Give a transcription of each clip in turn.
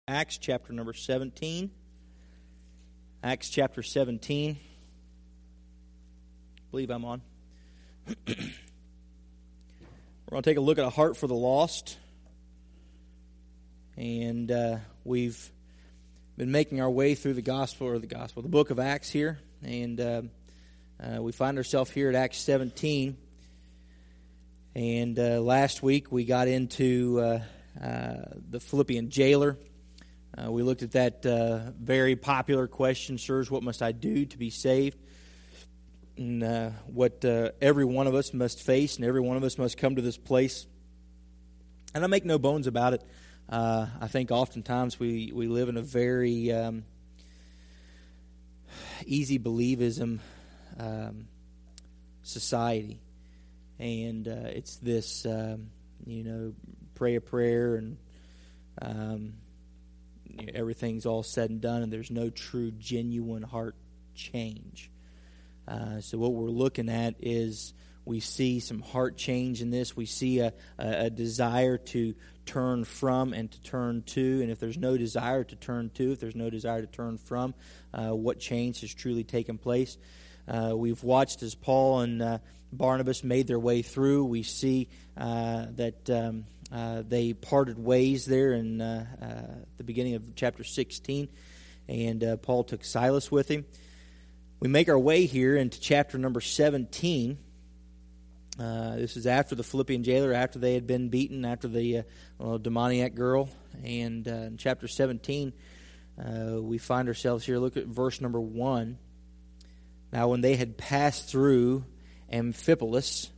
Acts chapter number 17. Acts chapter 17. I believe I'm on. We're going to take a look at a heart for the lost. And we've been making our way through the book of Acts here. And we find ourselves here at Acts 17. And last week we got into the Philippian jailer. We looked at that very popular question, sirs, what must I do to be saved? And what every one of us must face, and every one of us must come to this place. And I make no bones about it. I think oftentimes we live in a very easy believism society. And it's this, pray a prayer and everything's all said and done, and there's no true, genuine heart change. So what we're looking at is we see some heart change in this. We see a desire to turn from and to turn to. And if there's no desire to turn to, if there's no desire to turn from, what change has truly taken place? We've watched as Paul and Barnabas made their way through. We see that they parted ways there in the beginning of chapter 16, and Paul took Silas with him. We make our way here into chapter number 17. This is after the Philippian jailer, after they had been beaten, after the demoniac girl. And in chapter 17, we find ourselves here. Look at verse number 1. Now when they had passed through Amphipolis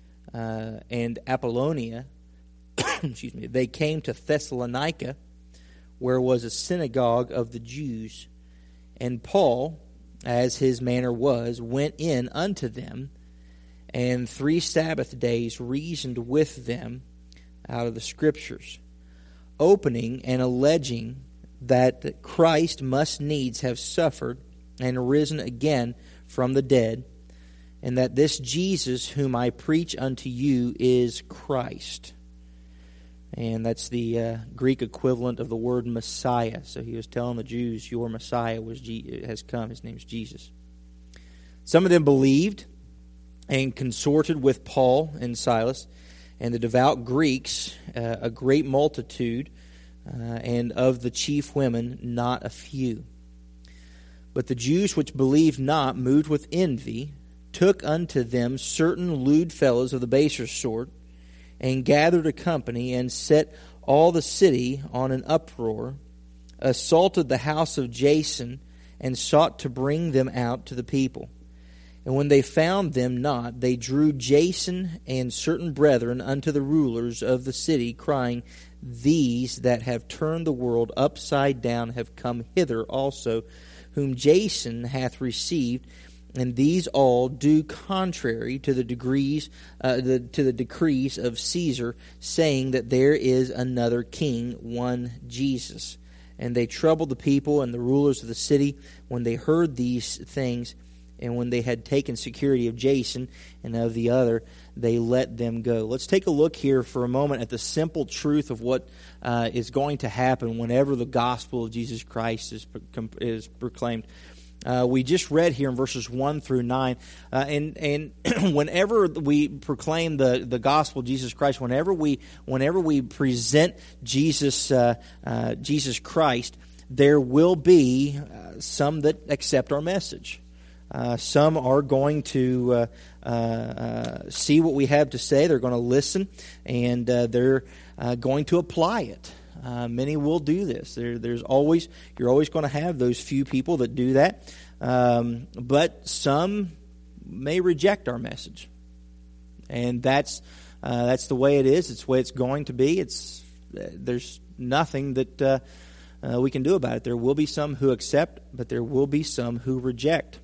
and Apollonia, they came to Thessalonica, where was a synagogue of the Jews. And Paul, as his manner was, went in unto them, and 3 Sabbath days reasoned with them out of the Scriptures, opening and alleging that Christ must needs have suffered and risen again from the dead, and that this Jesus whom I preach unto you is Christ. And that's the Greek equivalent of the word Messiah. So he was telling the Jews, your Messiah has come. His name's Jesus. Some of them believed and consorted with Paul and Silas, and the devout Greeks, a great multitude, and of the chief women, not a few. But the Jews which believed not, moved with envy, took unto them certain lewd fellows of the baser sort, and gathered a company, and set all the city on an uproar, assaulted the house of Jason, and sought to bring them out to the people. And when they found them not, they drew Jason and certain brethren unto the rulers of the city, crying, These that have turned the world upside down have come hither also, whom Jason hath received, and these all do contrary to the decrees of Caesar, saying that there is another king, one Jesus. And they troubled the people and the rulers of the city when they heard these things, and when they had taken security of Jason and of the other, they let them go. Let's take a look here for a moment at the simple truth of what is going to happen whenever the gospel of Jesus Christ is proclaimed. We just read here in verses 1 through 9, and whenever we proclaim the gospel of Jesus Christ, whenever we present Jesus Christ, there will be some that accept our message. Some are going to see what we have to say. They're going to listen, and they're going to apply it. Many will do this. You're always going to have those few people that do that, but some may reject our message, and that's the way it is. It's the way it's going to be. There's nothing that we can do about it. There will be some who accept, but there will be some who reject.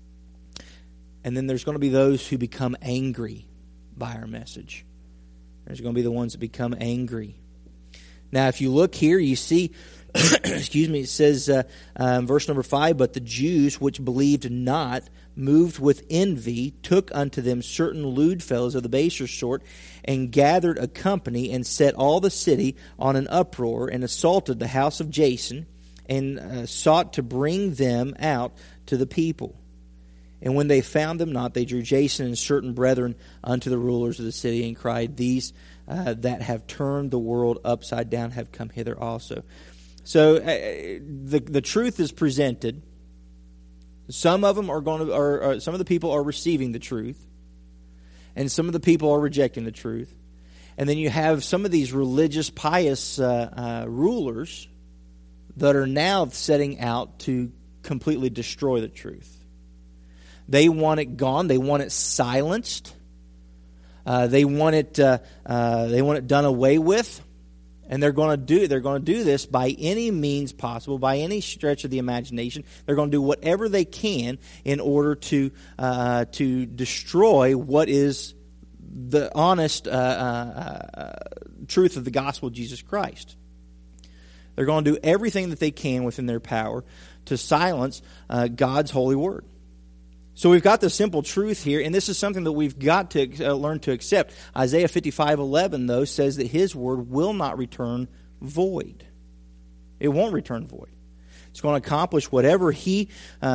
And then there's going to be those who become angry by our message. There's going to be the ones that become angry. Now, if you look here, you see, it says in verse number 5, But the Jews which believed not moved with envy, took unto them certain lewd fellows of the baser sort, and gathered a company, and set all the city on an uproar, and assaulted the house of Jason, and sought to bring them out to the people. And when they found them not, they drew Jason and certain brethren unto the rulers of the city, and cried, These that have turned the world upside down have come hither also. So the truth is presented. Some of them are going to, some of the people are receiving the truth, and some of the people are rejecting the truth. And then you have some of these religious, pious rulers that are now setting out to completely destroy the truth. They want it gone. They want it silenced. They want it done away with. And they're going to do this by any means possible, by any stretch of the imagination. They're going to do whatever they can in order to destroy what is the honest truth of the gospel of Jesus Christ. They're going to do everything that they can within their power to silence God's holy word. So we've got the simple truth here, and this is something that we've got to learn to accept. Isaiah 55:11, though, says that His word will not return void. It won't return void. It's going to accomplish whatever He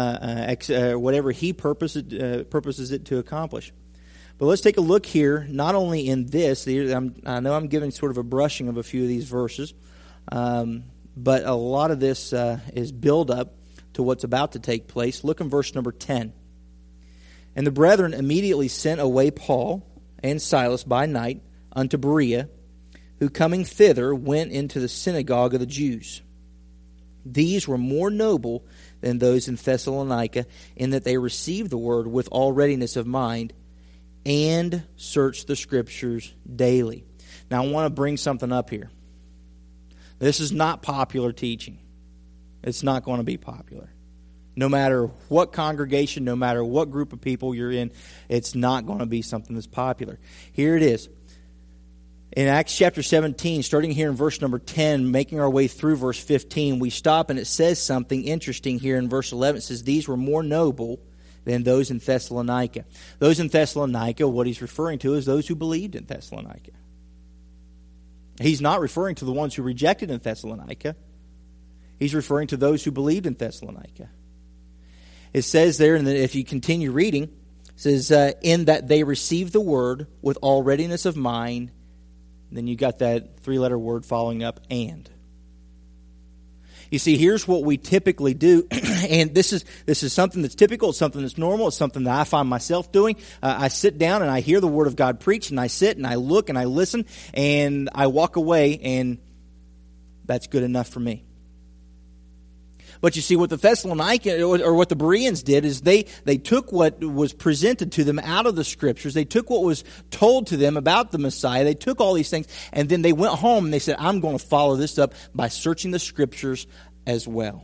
purposes it to accomplish. But let's take a look here, not only in this. I know I'm giving sort of a brushing of a few of these verses, but a lot of this is build up to what's about to take place. Look in verse number 10. And the brethren immediately sent away Paul and Silas by night unto Berea, who coming thither went into the synagogue of the Jews. These were more noble than those in Thessalonica, in that they received the word with all readiness of mind, and searched the Scriptures daily. Now I want to bring something up here. This is not popular teaching. It's not going to be popular. No matter what congregation, no matter what group of people you're in, it's not going to be something that's popular. Here it is. In Acts chapter 17, starting here in verse number 10, making our way through verse 15, we stop and it says something interesting here in verse 11. It says, These were more noble than those in Thessalonica. Those in Thessalonica, what he's referring to is those who believed in Thessalonica. He's not referring to the ones who rejected in Thessalonica. He's referring to those who believed in Thessalonica. It says there, and if you continue reading, it says, in that they received the word with all readiness of mind. Then you got that three-letter word following up, and. You see, here's what we typically do, and this is something that's typical, it's something that's normal, it's something that I find myself doing. I sit down and I hear the Word of God preached, and I sit and I look and I listen, and I walk away, and that's good enough for me. But you see, what the Thessalonians or what the Bereans did is they took what was presented to them out of the Scriptures. They took what was told to them about the Messiah. They took all these things, and then they went home and they said, I'm going to follow this up by searching the Scriptures as well.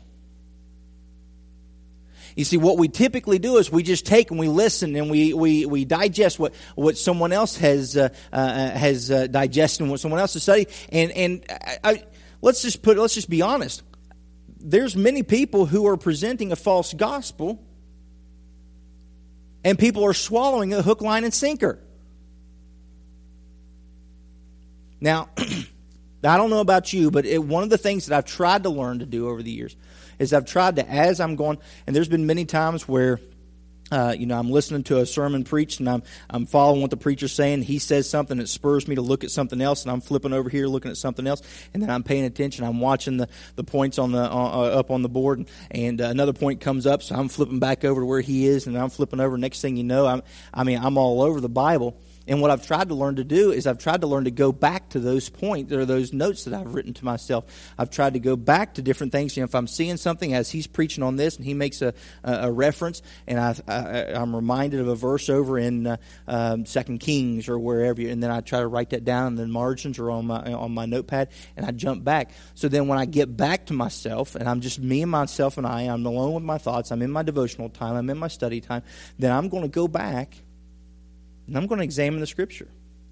You see, what we typically do is we just take and we listen and we digest what someone else has digested and what someone else has studied. Let's just be honest. There's many people who are presenting a false gospel, and people are swallowing a hook, line, and sinker. Now, I don't know about you, but one of the things that I've tried to learn to do over the years is I've tried to, as I'm going, and there's been many times where I'm listening to a sermon preached, and I'm following what the preacher's saying. He says something that spurs me to look at something else, and I'm flipping over here looking at something else, and then I'm paying attention. I'm watching the points on the up on the board, and another point comes up, so I'm flipping back over to where he is, and I'm flipping over. Next thing you know, I'm all over the Bible. And what I've tried to learn to do is I've tried to learn to go back to those points or those notes that I've written to myself. I've tried to go back to different things. If I'm seeing something as he's preaching on this and he makes a reference, and I'm reminded of a verse over in 2 Kings or wherever, and then I try to write that down in the margins or on my notepad, and I jump back. So then when I get back to myself, and I'm just me and myself and I'm alone with my thoughts, I'm in my devotional time, I'm in my study time, then I'm going to go back and I'm going to examine the Scripture.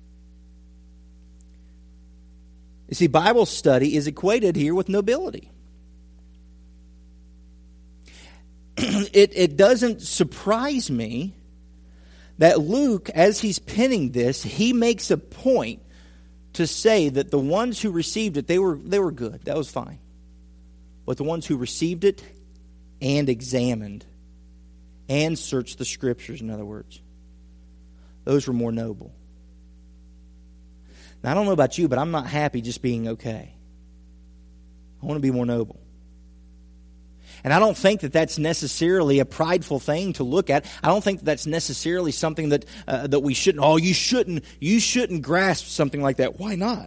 You see, Bible study is equated here with nobility. it doesn't surprise me that Luke, as he's penning this, he makes a point to say that the ones who received it, they were good. That was fine. But the ones who received it and examined and searched the Scriptures, in other words, those were more noble. Now, I don't know about you, but I'm not happy just being okay. I want to be more noble. And I don't think that that's necessarily a prideful thing to look at. I don't think that that's necessarily something that that we shouldn't. Oh, you shouldn't grasp something like that. Why not?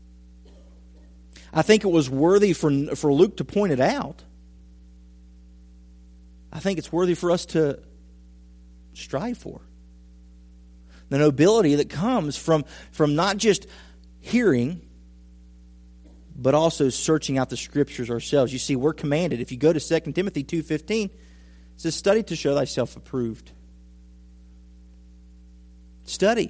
I think it was worthy for Luke to point it out. I think it's worthy for us to strive for. The nobility that comes from not just hearing, but also searching out the Scriptures ourselves. You see, we're commanded. If you go to 2 Timothy 2:15, it says, study to show thyself approved. Study.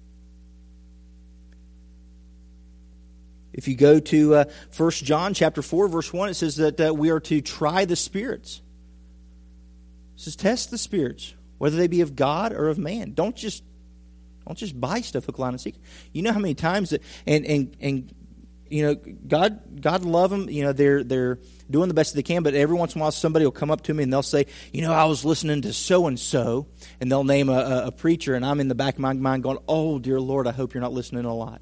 If you go to 1 John chapter 4, verse 1, it says that we are to try the spirits. It says, test the spirits, whether they be of God or of man. Don't just buy stuff hook, line, and sinker. You know how many times that and you know, God love them. You know, they're doing the best they can, but every once in a while somebody will come up to me and they'll say, you know, I was listening to so-and-so, and they'll name a preacher, and I'm in the back of my mind going, oh, dear Lord, I hope you're not listening a lot.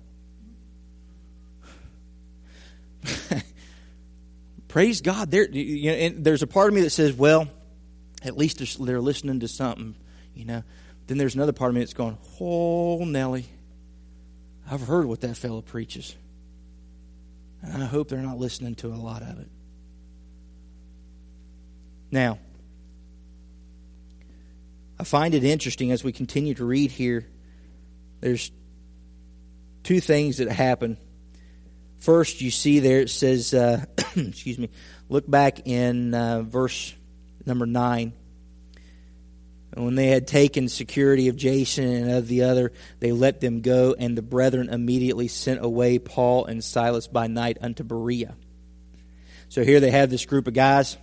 Praise God. And there's a part of me that says, well, at least they're listening to something, you know. Then there's another part of me that's going, oh, Nelly, I've heard what that fellow preaches. And I hope they're not listening to a lot of it. Now, I find it interesting as we continue to read here. There's two things that happen. First, you see there it says, excuse me, look back in verse number 9. And when they had taken security of Jason and of the other, they let them go, and the brethren immediately sent away Paul and Silas by night unto Berea. So here they have this group of guys,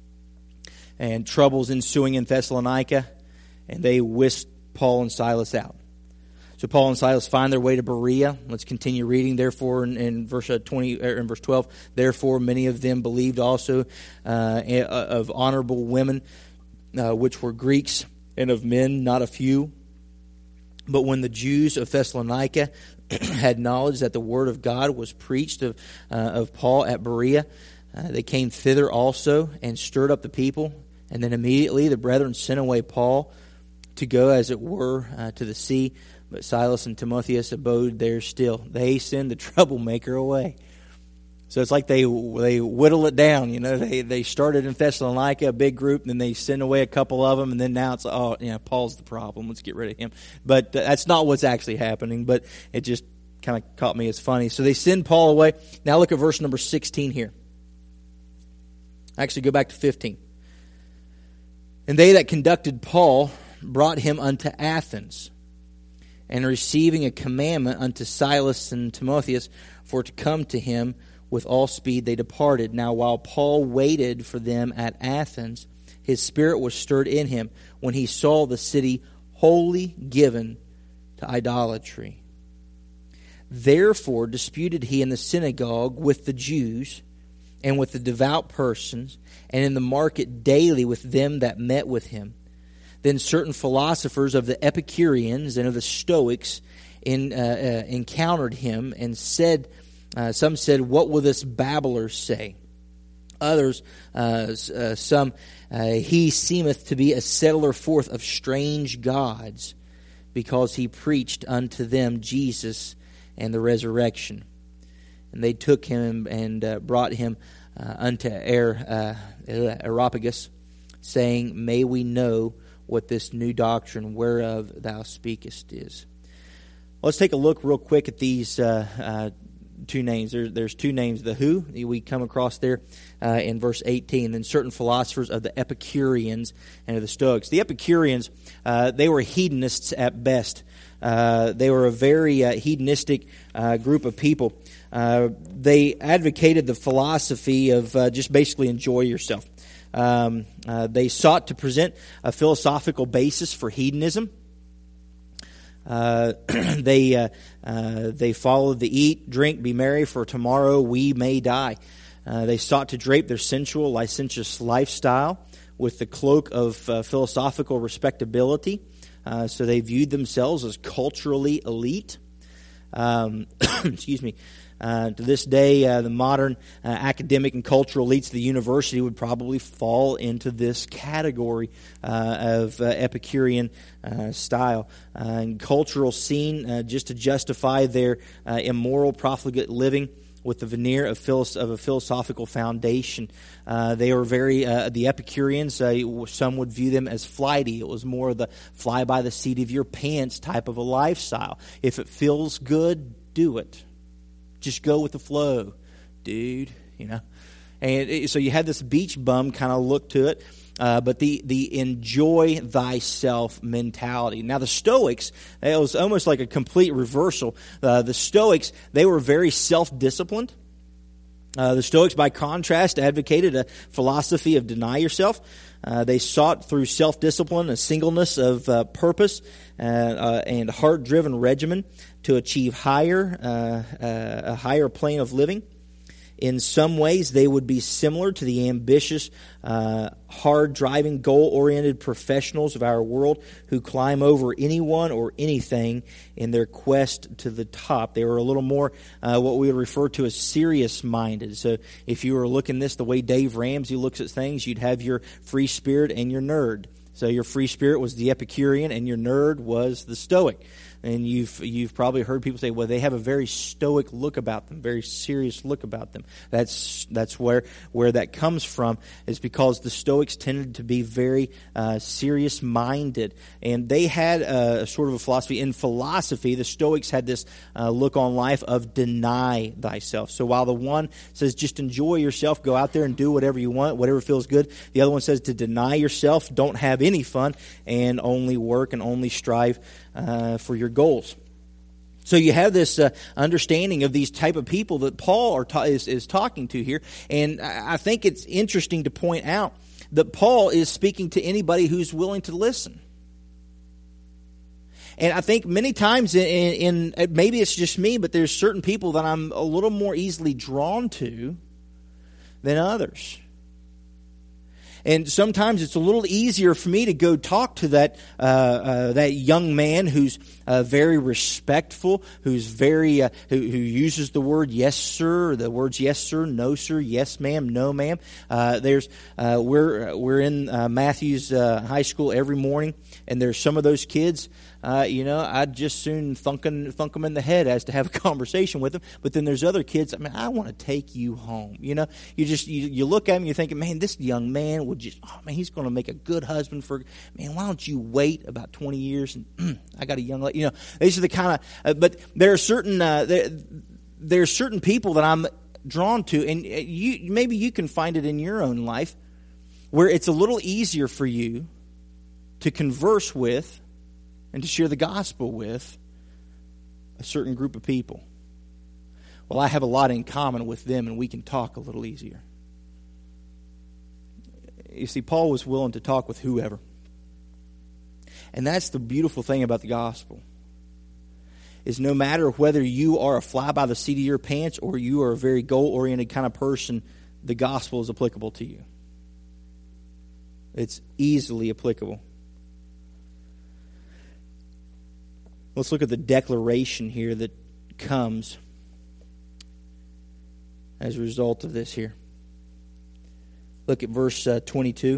and troubles ensuing in Thessalonica, and they whisked Paul and Silas out. So Paul and Silas find their way to Berea. Let's continue reading. Therefore, in verse 20, or in verse 12, therefore many of them believed also of honorable women, which were Greeks, and of men not a few. But when the Jews of Thessalonica had knowledge that the word of God was preached of Paul at Berea, they came thither also and stirred up the people. And then immediately the brethren sent away Paul to go, as it were, to the sea. But Silas and Timotheus abode there still. They send the troublemaker away. So it's like they whittle it down. You know, they started in Thessalonica, a big group, and then they send away a couple of them, and then now it's, oh, yeah, Paul's the problem. Let's get rid of him. But that's not what's actually happening, but it just kind of caught me as funny. So they send Paul away. Now look at verse number 16 here. Actually, go back to 15. And they that conducted Paul brought him unto Athens, and receiving a commandment unto Silas and Timotheus for to come to him, with all speed they departed. Now while Paul waited for them at Athens, his spirit was stirred in him when he saw the city wholly given to idolatry. Therefore disputed he in the synagogue with the Jews and with the devout persons, and in the market daily with them that met with him. Then certain philosophers of the Epicureans and of the Stoics encountered him, and said, some said, what will this babbler say? Others, some, he seemeth to be a settler forth of strange gods, because he preached unto them Jesus and the resurrection. And they took him and brought him unto Areopagus, saying, may we know what this new doctrine whereof thou speakest is. Let's take a look real quick at these two names. There's two names. The who, we come across there in verse 18. Then certain philosophers of the Epicureans and of the Stoics. The Epicureans, they were hedonists at best. They were a very hedonistic group of people. They advocated the philosophy of just basically enjoy yourself. They sought to present a philosophical basis for hedonism. They followed the eat, drink, be merry, for tomorrow we may die. They sought to drape their sensual, licentious lifestyle with the cloak of philosophical respectability. So they viewed themselves as culturally elite. Excuse me. To this day, the modern academic and cultural elites of the university would probably fall into this category of Epicurean style. And cultural scene, just to justify their immoral, profligate living with the veneer of a philosophical foundation. They were the Epicureans, some would view them as flighty. It was more of the fly by the seat of your pants type of a lifestyle. If it feels good, do it. Just go with the flow, dude, And so you had this beach bum kind of look to it, but the enjoy thyself mentality. Now the Stoics, it was almost like a complete reversal. The Stoics, they were very self-disciplined. The Stoics, by contrast, advocated a philosophy of deny yourself. They sought through self-discipline a singleness of purpose and heart-driven regimen to achieve a higher plane of living. In some ways, they would be similar to the ambitious, hard-driving, goal-oriented professionals of our world who climb over anyone or anything in their quest to the top. They were a little more what we would refer to as serious-minded. So if you were looking this the way Dave Ramsey looks at things, you'd have your free spirit and your nerd. So your free spirit was the Epicurean and your nerd was the Stoic. And you've probably heard people say, well, they have a very stoic look about them, very serious look about them. That's where that comes from, is because the Stoics tended to be very serious-minded. And they had a sort of a philosophy. In philosophy, the Stoics had this look on life of deny thyself. So while the one says just enjoy yourself, go out there and do whatever you want, whatever feels good, the other one says to deny yourself, don't have any fun, and only work and only strive for your goals. So you have this understanding of these type of people that Paul is talking to here. And I think it's interesting to point out that Paul is speaking to anybody who's willing to listen. And I think many times in maybe it's just me, but there's certain people that I'm a little more easily drawn to than others. And sometimes it's a little easier for me to go talk to that young man who's very respectful, who's very who uses the word yes sir, or the words yes sir, no sir, yes ma'am, no ma'am. We're in Matthews High School every morning, and there's some of those kids. I'd just soon thunk them in the head as to have a conversation with them. But then there's other kids. I want to take you home. You look at him, you're thinking, man, this young man would he's going to make a good husband for. Man, why don't you wait about 20 years and I got a young lady. These are the kind of. But there are certain there's certain people that I'm drawn to, and maybe you can find it in your own life where it's a little easier for you to converse with and to share the gospel with a certain group of people. Well, I have a lot in common with them, and we can talk a little easier. You see, Paul was willing to talk with whoever. And that's the beautiful thing about the gospel, is no matter whether you are a fly by the seat of your pants or you are a very goal-oriented kind of person, the gospel is applicable to you. It's easily applicable. Let's look at the declaration here that comes as a result of this here. Look at verse 22.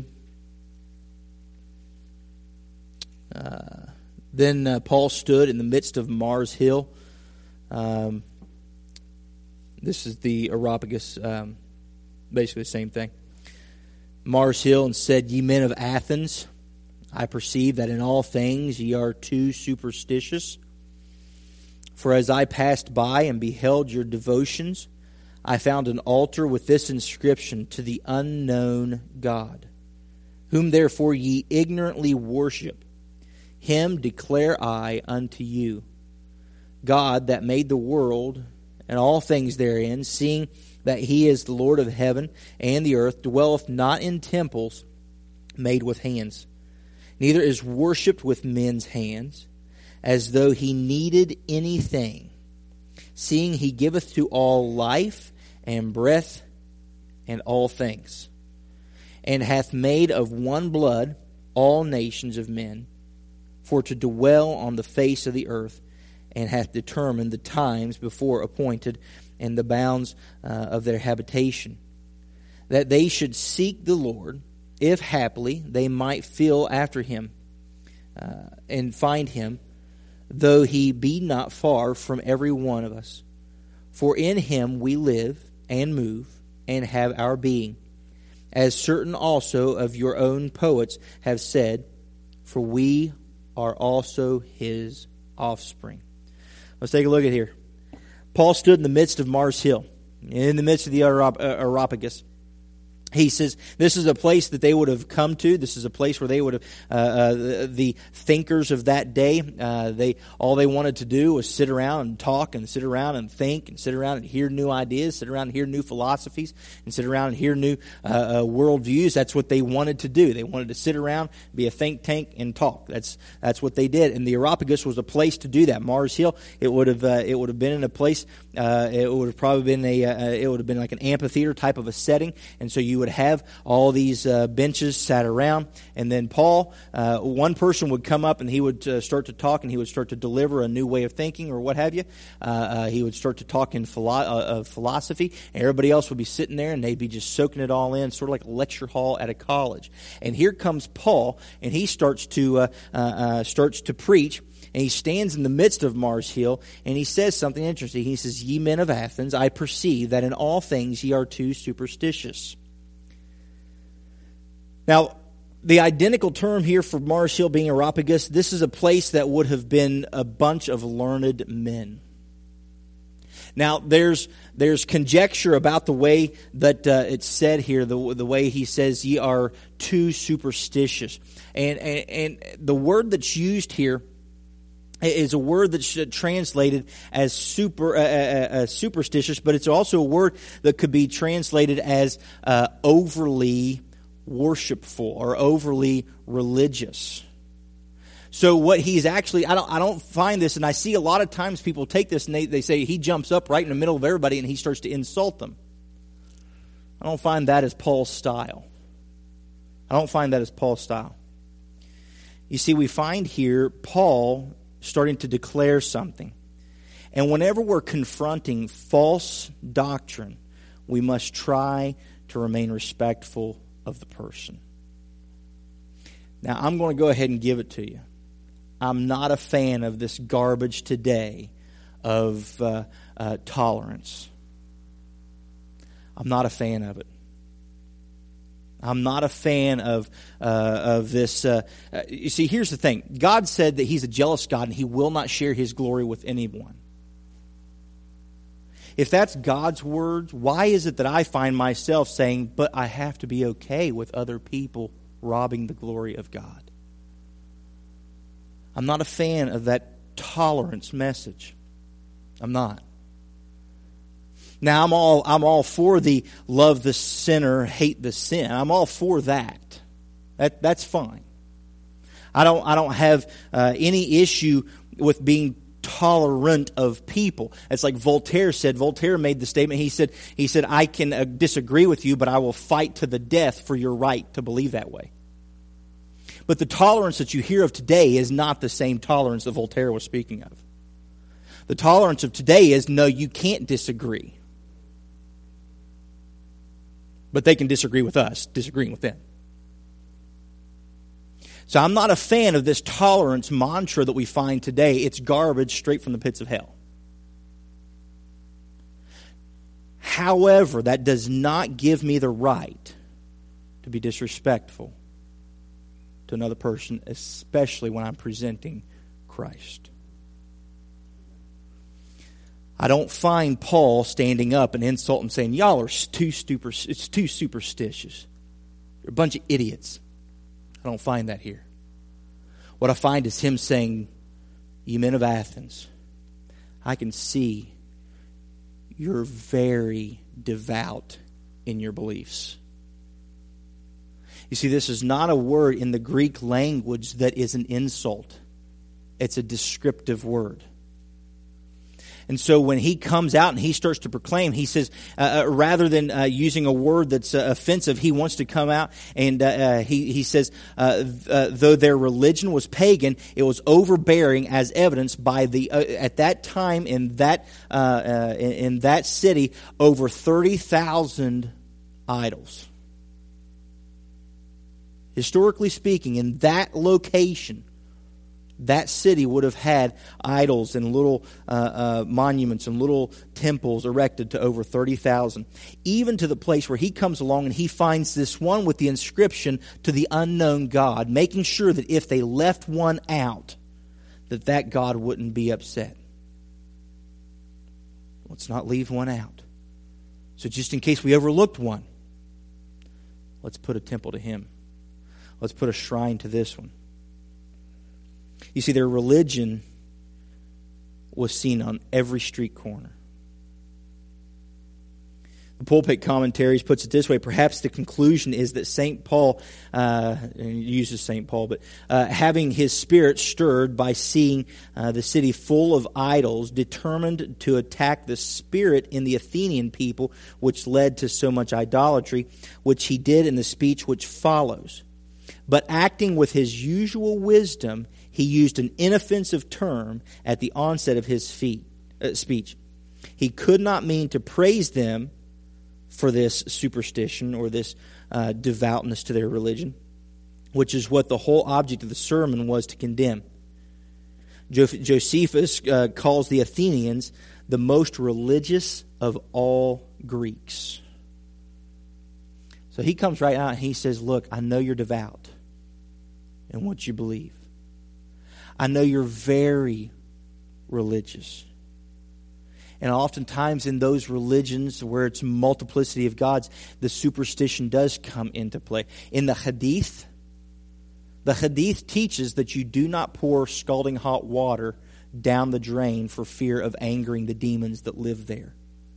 Then Paul stood in the midst of Mars Hill. This is the Areopagus, basically the same thing. Mars Hill, and said, Ye men of Athens, I perceive that in all things ye are too superstitious. For as I passed by and beheld your devotions, I found an altar with this inscription, To the unknown God, whom therefore ye ignorantly worship. Him declare I unto you. God that made the world and all things therein, seeing that he is the Lord of heaven and the earth, dwelleth not in temples made with hands, neither is worshipped with men's hands, as though he needed anything, seeing he giveth to all life and breath and all things, and hath made of one blood all nations of men, for to dwell on the face of the earth, and hath determined the times before appointed and the bounds of their habitation, that they should seek the Lord, if haply they might feel after him, and find him, though he be not far from every one of us. For in him we live and move and have our being, as certain also of your own poets have said, for we are also his offspring. Let's take a look at here. Paul stood in the midst of Mars Hill, in the midst of the Areopagus. He says this is a place that they would have come to. This is a place where they would have, the thinkers of that day, all they wanted to do was sit around and talk and sit around and think and sit around and hear new ideas, sit around and hear new philosophies and sit around and hear new worldviews. That's what they wanted to do. They wanted to sit around, be a think tank, and talk. That's what they did. And the Areopagus was a place to do that. Mars Hill, it would have been in a place. It would have probably been it would have been like an amphitheater type of a setting, and so you would have all these benches sat around, and then Paul, one person would come up and he would start to talk, and he would start to deliver a new way of thinking or what have you. He would start to talk in philosophy, and everybody else would be sitting there and they'd be just soaking it all in, sort of like a lecture hall at a college. And here comes Paul, and he starts to preach. And he stands in the midst of Mars Hill, and he says something interesting. He says, "Ye men of Athens, I perceive that in all things ye are too superstitious." Now, the identical term here for Mars Hill being Areopagus, this is a place that would have been a bunch of learned men. Now, there's conjecture about the way that it's said here, the way he says, "Ye are too superstitious." And the word that's used here is a word that's translated as superstitious, but it's also a word that could be translated as overly worshipful or overly religious. So what he's actually, I don't find this, and I see a lot of times people take this and they say he jumps up right in the middle of everybody and he starts to insult them. I don't find that as Paul's style. You see, we find here Paul starting to declare something. And whenever we're confronting false doctrine, we must try to remain respectful of the person. Now, I'm going to go ahead and give it to you. I'm not a fan of this garbage today of tolerance. I'm not a fan of it. I'm not a fan of this. You see, here's the thing. God said that He's a jealous God and He will not share His glory with anyone. If that's God's words, why is it that I find myself saying, but I have to be okay with other people robbing the glory of God? I'm not a fan of that tolerance message. I'm not. Now, I'm all for the love the sinner, hate the sin. I'm all for that. That's fine. I don't have any issue with being tolerant of people. It's like Voltaire said. Voltaire made the statement. He said, I can disagree with you, but I will fight to the death for your right to believe that way. But the tolerance that you hear of today is not the same tolerance that Voltaire was speaking of. The tolerance of today is, no, you can't disagree. But they can disagree with us, disagreeing with them. So I'm not a fan of this tolerance mantra that we find today. It's garbage straight from the pits of hell. However, that does not give me the right to be disrespectful to another person, especially when I'm presenting Christ. I don't find Paul standing up and insulting and saying, y'all are too superstitious. You're a bunch of idiots. I don't find that here. What I find is him saying, ye men of Athens, I can see you're very devout in your beliefs. You see, this is not a word in the Greek language that is an insult. It's a descriptive word. And so when he comes out and he starts to proclaim, he says, rather than using a word that's offensive, he wants to come out and he says, though their religion was pagan, it was overbearing, as evidenced by the at that time in that city, over 30,000 idols. Historically speaking, in that location, that city would have had idols and little monuments and little temples erected to over 30,000. Even to the place where he comes along and he finds this one with the inscription to the unknown God, making sure that if they left one out, that God wouldn't be upset. Let's not leave one out. So just in case we overlooked one, let's put a temple to him. Let's put a shrine to this one. You see, their religion was seen on every street corner. The Pulpit Commentaries puts it this way: perhaps the conclusion is that St. Paul, and he uses St. Paul, but having his spirit stirred by seeing the city full of idols, determined to attack the spirit in the Athenian people, which led to so much idolatry, which he did in the speech which follows. But acting with his usual wisdom, he used an inoffensive term at the onset of his speech. He could not mean to praise them for this superstition or this devoutness to their religion, which is what the whole object of the sermon was to condemn. Josephus calls the Athenians the most religious of all Greeks. So he comes right out and he says, look, I know you're devout in what you believe. I know you're very religious. And oftentimes in those religions where it's multiplicity of gods, the superstition does come into play. In the Hadith teaches that you do not pour scalding hot water down the drain for fear of angering the demons that live there.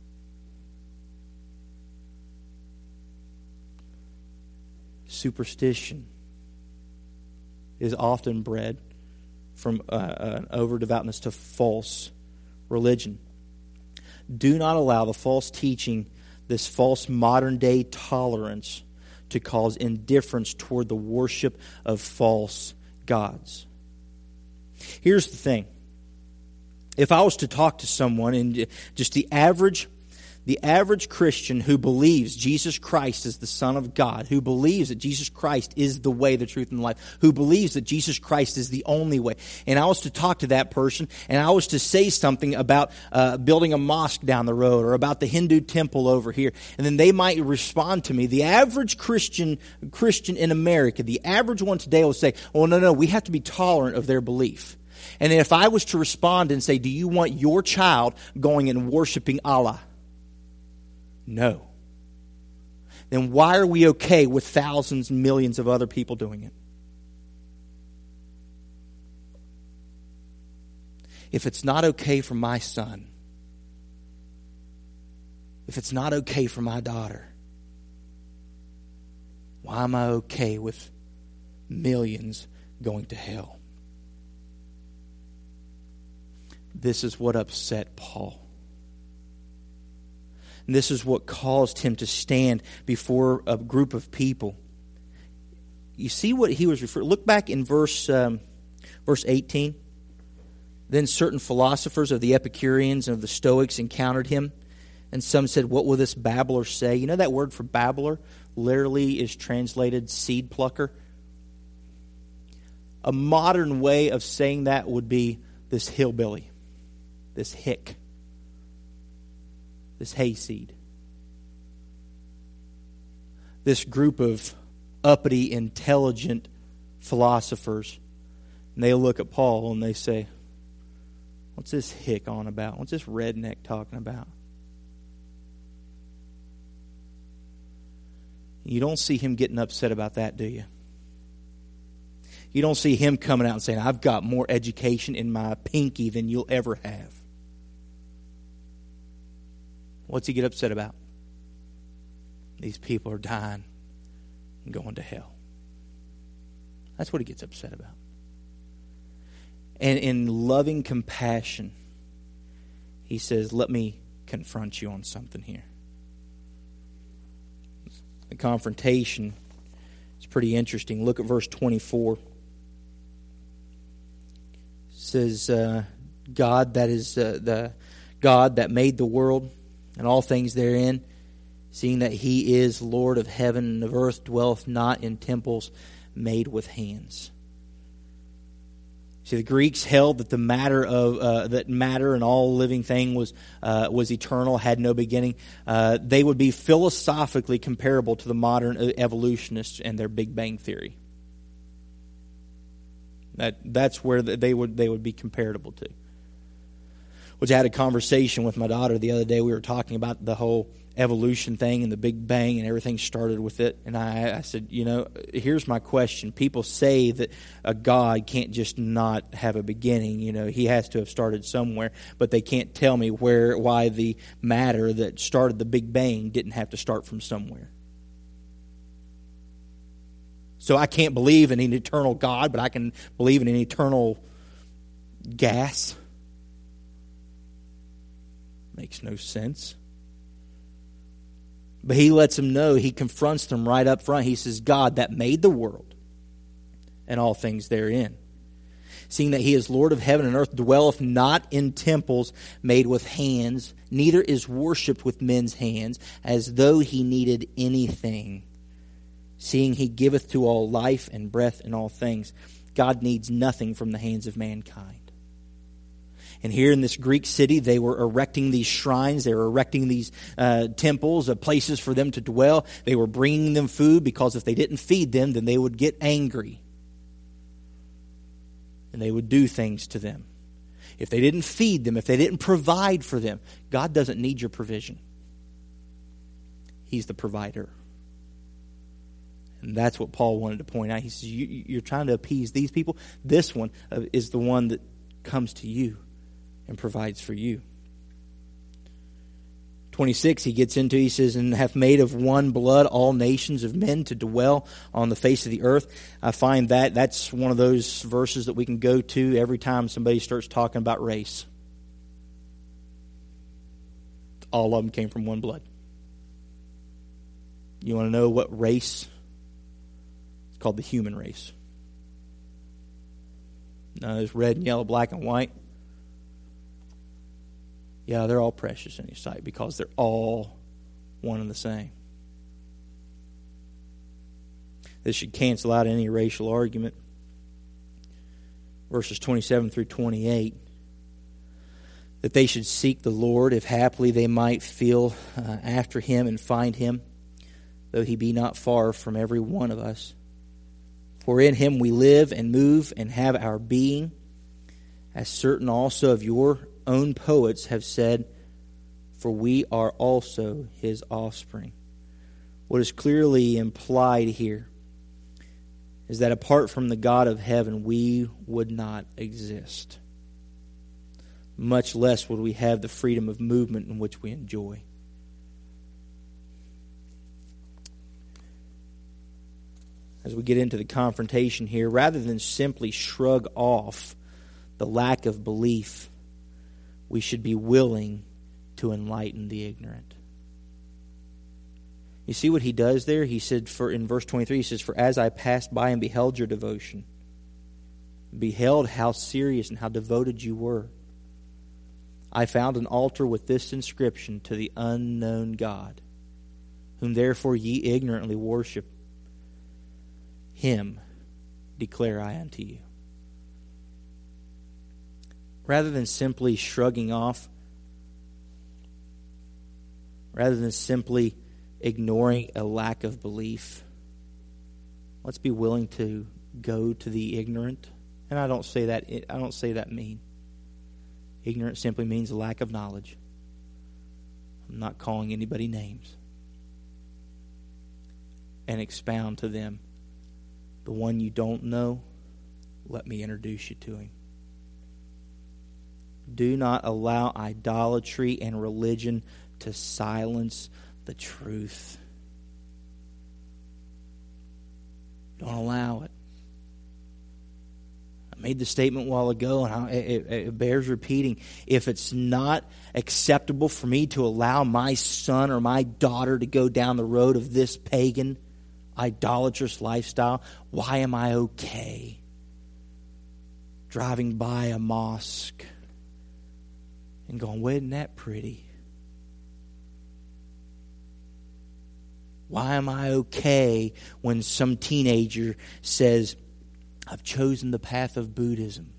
Superstition is often bred from an over-devoutness to false religion. Do not allow the false teaching, this false modern-day tolerance, to cause indifference toward the worship of false gods. Here's the thing. If I was to talk to someone, and just the average Christian who believes Jesus Christ is the Son of God, who believes that Jesus Christ is the way, the truth, and the life, who believes that Jesus Christ is the only way, and I was to talk to that person, and I was to say something about building a mosque down the road, or about the Hindu temple over here, and then they might respond to me. The average Christian in America, the average one today will say, well, no, we have to be tolerant of their belief. And if I was to respond and say, do you want your child going and worshiping Allah? No. Then why are we okay with thousands, millions of other people doing it? If it's not okay for my son, if it's not okay for my daughter, why am I okay with millions going to hell? This is what upset Paul. And this is what caused him to stand before a group of people. You see what he was referring. Look back in verse 18. Then certain philosophers of the Epicureans and of the Stoics encountered him, and some said, "What will this babbler say?" You know that word for babbler literally is translated seed plucker. A modern way of saying that would be this hillbilly, this hick, this hayseed. This group of uppity, intelligent philosophers, and they look at Paul and they say, what's this hick on about? What's this redneck talking about? You don't see him getting upset about that, do you? You don't see him coming out and saying, I've got more education in my pinky than you'll ever have. What's he get upset about? these people are dying and going to hell. That's what he gets upset about. And in loving compassion, he says, let me confront you on something here. The confrontation is pretty interesting. Look at verse 24. It says, God that is the God that made the world and all things therein, seeing that he is Lord of heaven and of earth, dwelleth not in temples made with hands. See, the Greeks held that the matter of that matter and all living thing was eternal, had no beginning. They would be philosophically comparable to the modern evolutionists and their Big Bang theory. That's where they would be comparable to. Which I had a conversation with my daughter the other day. We were talking about the whole evolution thing and the Big Bang, and everything started with it. And I said, here's my question. People say that a God can't just not have a beginning. He has to have started somewhere, but they can't tell me why the matter that started the Big Bang didn't have to start from somewhere. So I can't believe in an eternal God, but I can believe in an eternal gas. Makes no sense. But he lets them know, he confronts them right up front. He says, God that made the world and all things therein, seeing that he is Lord of heaven and earth, dwelleth not in temples made with hands, neither is worshipped with men's hands, as though he needed anything, seeing he giveth to all life and breath and all things. God needs nothing from the hands of mankind. And here in this Greek city, they were erecting these shrines. They were erecting these temples, places for them to dwell. They were bringing them food, because if they didn't feed them, then they would get angry. And they would do things to them. If they didn't feed them, if they didn't provide for them, God doesn't need your provision. He's the provider. And that's what Paul wanted to point out. He says, you're trying to appease these people. This one is the one that comes to you and provides for you. 26, he gets into, he says, and hath made of one blood all nations of men to dwell on the face of the earth. I find that's one of those verses that we can go to every time somebody starts talking about race. All of them came from one blood. You want to know what race? It's called the human race. Now, there's red and yellow, black and white. Yeah, they're all precious in your sight because they're all one and the same. This should cancel out any racial argument. Verses 27 through 28. That they should seek the Lord, if haply they might feel after him and find him, though he be not far from every one of us. For in him we live and move and have our being, as certain also of your own poets have said, for we are also his offspring. What is clearly implied here is that apart from the God of heaven, we would not exist. Much less would we have the freedom of movement in which we enjoy. As we get into the confrontation here, rather than simply shrug off the lack of belief, we should be willing to enlighten the ignorant. You see what he does there? He said, in verse 23, he says, for as I passed by and beheld your devotion, beheld how serious and how devoted you were, I found an altar with this inscription, to the unknown God, whom therefore ye ignorantly worship. Him declare I unto you. Rather than simply shrugging off, rather than simply ignoring a lack of belief, let's be willing to go to the ignorant. And I don't say that mean. Ignorant simply means a lack of knowledge. I'm not calling anybody names. And expound to them, the one you don't know, let me introduce you to him. Do not allow idolatry and religion to silence the truth. Don't allow it. I made the statement a while ago, and it bears repeating. If it's not acceptable for me to allow my son or my daughter to go down the road of this pagan, idolatrous lifestyle, why am I okay driving by a mosque and going, well, isn't that pretty? Why am I okay when some teenager says, I've chosen the path of Buddhism?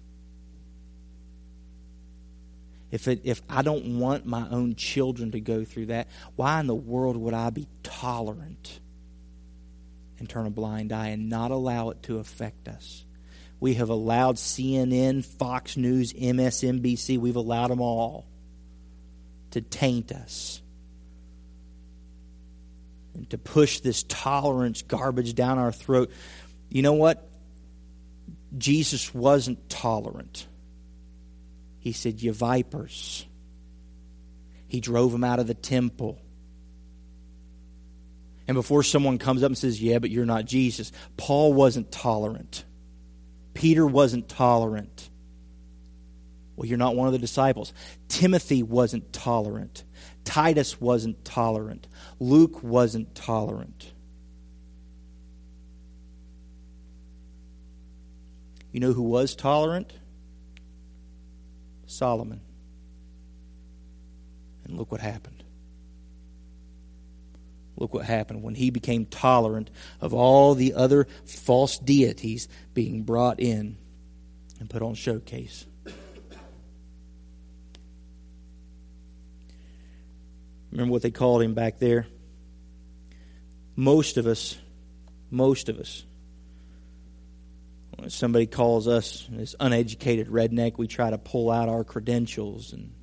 If I don't want my own children to go through that, why in the world would I be tolerant and turn a blind eye and not allow it to affect us? We have allowed CNN, Fox News, MSNBC, we've allowed them all to taint us and to push this tolerance garbage down our throat. You know what? Jesus wasn't tolerant. He said, you vipers. He drove them out of the temple. And before someone comes up and says, yeah, but you're not Jesus, Paul wasn't tolerant. Peter wasn't tolerant. Well, you're not one of the disciples. Timothy wasn't tolerant. Titus wasn't tolerant. Luke wasn't tolerant. You know who was tolerant? Solomon. And look what happened. Look what happened when he became tolerant of all the other false deities being brought in and put on showcase. Remember what they called him back there? Most of us, when somebody calls us this uneducated redneck, we try to pull out our credentials and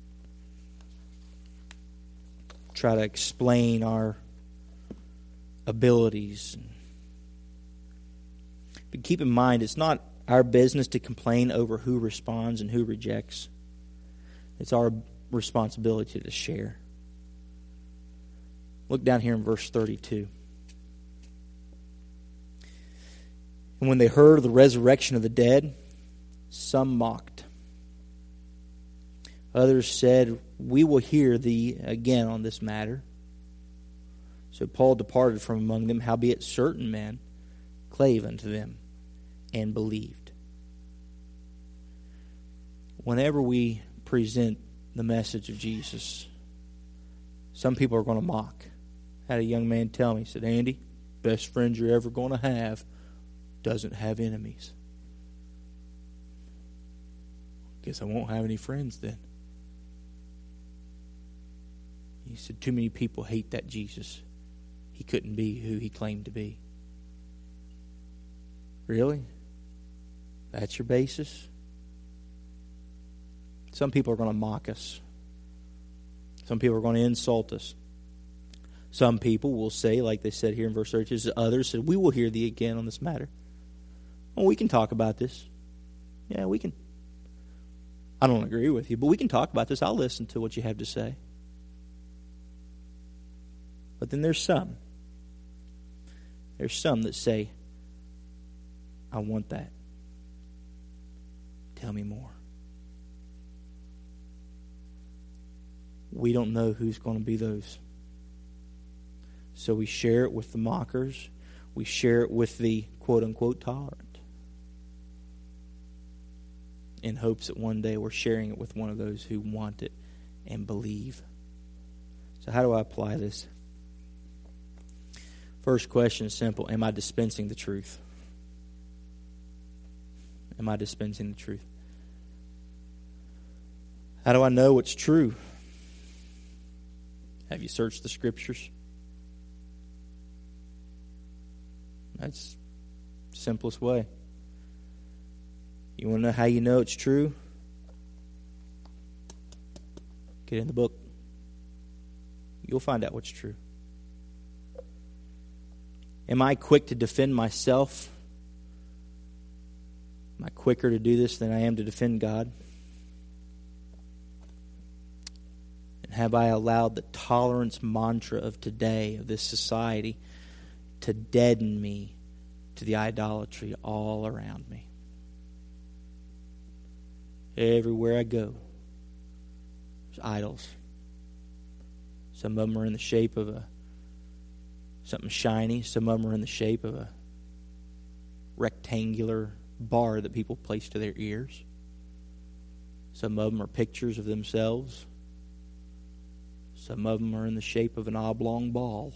try to explain our abilities. But keep in mind, it's not our business to complain over who responds and who rejects. It's our responsibility to share. Look down here in verse 32. And when they heard of the resurrection of the dead, some mocked. Others said, we will hear thee again on this matter. So Paul departed from among them, howbeit certain men clave unto them and believed. Whenever we present the message of Jesus, some people are going to mock. I had a young man tell me, he said, Andy, best friend you're ever going to have doesn't have enemies. Guess I won't have any friends then. He said, too many people hate that Jesus. He couldn't be who he claimed to be. Really? That's your basis? Some people are going to mock us. Some people are going to insult us. Some people will say, like they said here in verse 32, others said, we will hear thee again on this matter. Well, we can talk about this. Yeah, we can. I don't agree with you, but we can talk about this. I'll listen to what you have to say. But then there's some. There's some that say, I want that. Tell me more. We don't know who's going to be those. So we share it with the mockers. We share it with the quote-unquote tolerant. In hopes that one day we're sharing it with one of those who want it and believe. So how do I apply this? First question is simple. Am I dispensing the truth? Am I dispensing the truth? How do I know what's true? Have you searched the Scriptures? That's the simplest way. You want to know how you know it's true? Get in the book. You'll find out what's true. Am I quick to defend myself? Am I quicker to do this than I am to defend God? And have I allowed the tolerance mantra of today, of this society, to deaden me to the idolatry all around me. Everywhere I go, there's idols. Some of them are in the shape of something shiny. Some of them are in the shape of a rectangular bar that people place to their ears. Some of them are pictures of themselves. Some of them are in the shape of an oblong ball.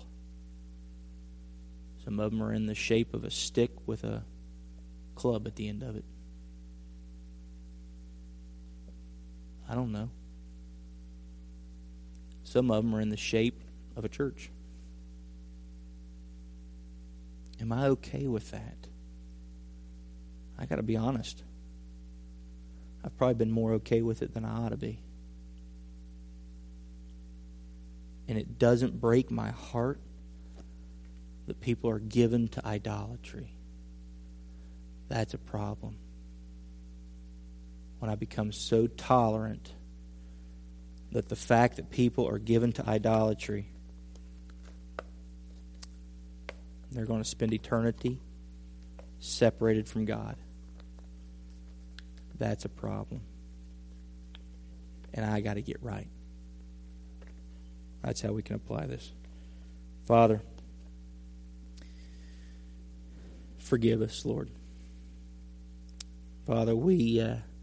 Some of them are in the shape of a stick with a club at the end of it. I don't know. Some of them are in the shape of a church. Am I okay with that? I got to be honest. I've probably been more okay with it than I ought to be. And it doesn't break my heart that people are given to idolatry. That's a problem. When I become so tolerant that the fact that people are given to idolatry, they're going to spend eternity separated from God. That's a problem. And I got to get right. That's how we can apply this. Father, forgive us, Lord. Father, we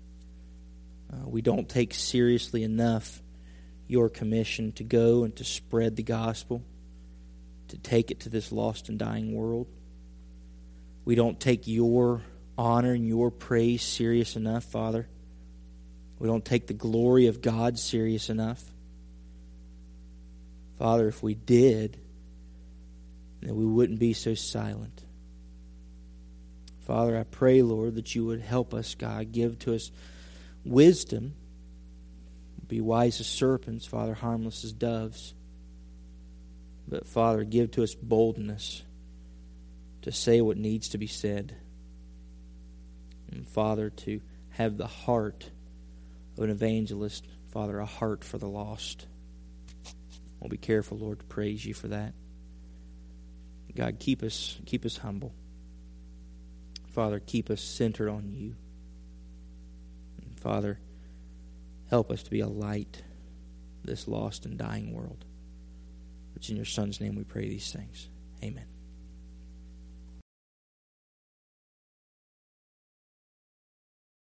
don't take seriously enough your commission to go and to spread the gospel, to take it to this lost and dying world. We don't take your honor and your praise serious enough, Father. We don't take the glory of God serious enough. Father, if we did, then we wouldn't be so silent. Father, I pray, Lord, that you would help us, God. Give to us wisdom. Be wise as serpents, Father, harmless as doves. But, Father, give to us boldness to say what needs to be said. And, Father, to have the heart of an evangelist, Father, a heart for the lost. We'll be careful, Lord, to praise you for that. God, keep us humble. Father, keep us centered on you. And Father, help us to be a light to this lost and dying world. It's in your Son's name we pray these things. Amen.